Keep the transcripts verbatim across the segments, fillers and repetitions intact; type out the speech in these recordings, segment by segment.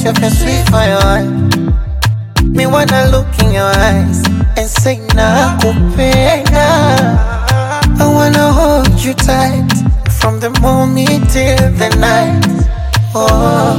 face, your face sweet for your eyes. Me wanna look in your eyes and say nakupenda. I wanna hold you tight from the morning till the night. Oh,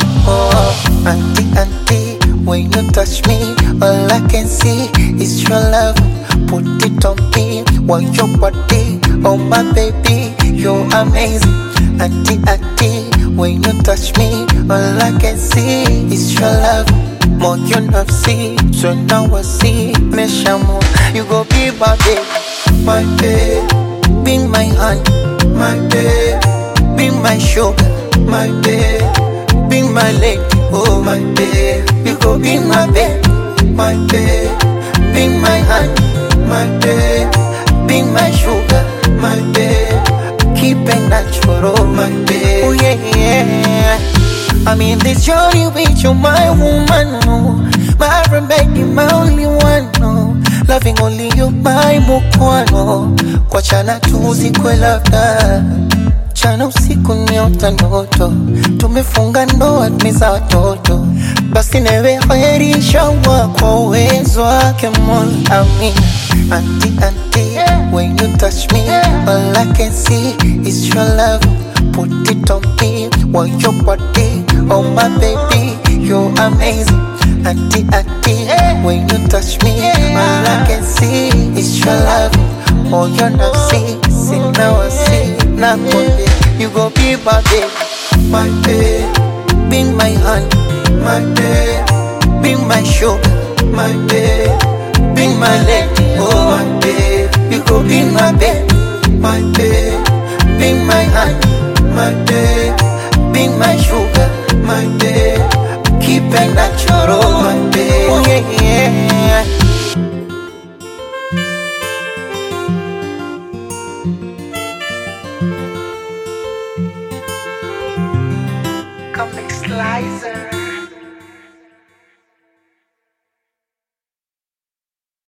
oh, auntie, auntie, when you touch me, all I can see is your love. Put it on me, want your body, oh my baby, you're amazing. Auntie, auntie, when you touch me, all I can see is your love. More you not see, so now I see. Me shamu, you go be my babe, my babe. Be my hand, my babe. Be my sugar, my babe. Be my leg, oh my babe. You go be my babe, my babe. Be my hand, my babe. Be my sugar, my babe. Keep it natural, my babe. Oh yeah, yeah. I'm in this journey with you, my woman, no. My baby, my only one, no. Loving only you, my mukwano. Kwa chana tuzi kwe labda. Chana usiku niota ndoto. Tumefunga ndoa tumiza watoto. Basi newe khairisha wa kwa uwezo wake Mola, amin. Auntie, auntie, when you touch me, all I can see is your love. Put it on me, want your body, oh my baby, you're amazing. Auntie, auntie, when you touch me, all I can see is your love. Oh, you're not see, see now I see. Now you go be my babe, my babe. Be my hand, my babe. Be my sugar, my babe. Be my leg, oh my babe. You go be my babe, my babe. Be my hand, my babe. Be my sugar, my babe. Keep it natural, my babe. Oh yeah, yeah. Comic Slicer.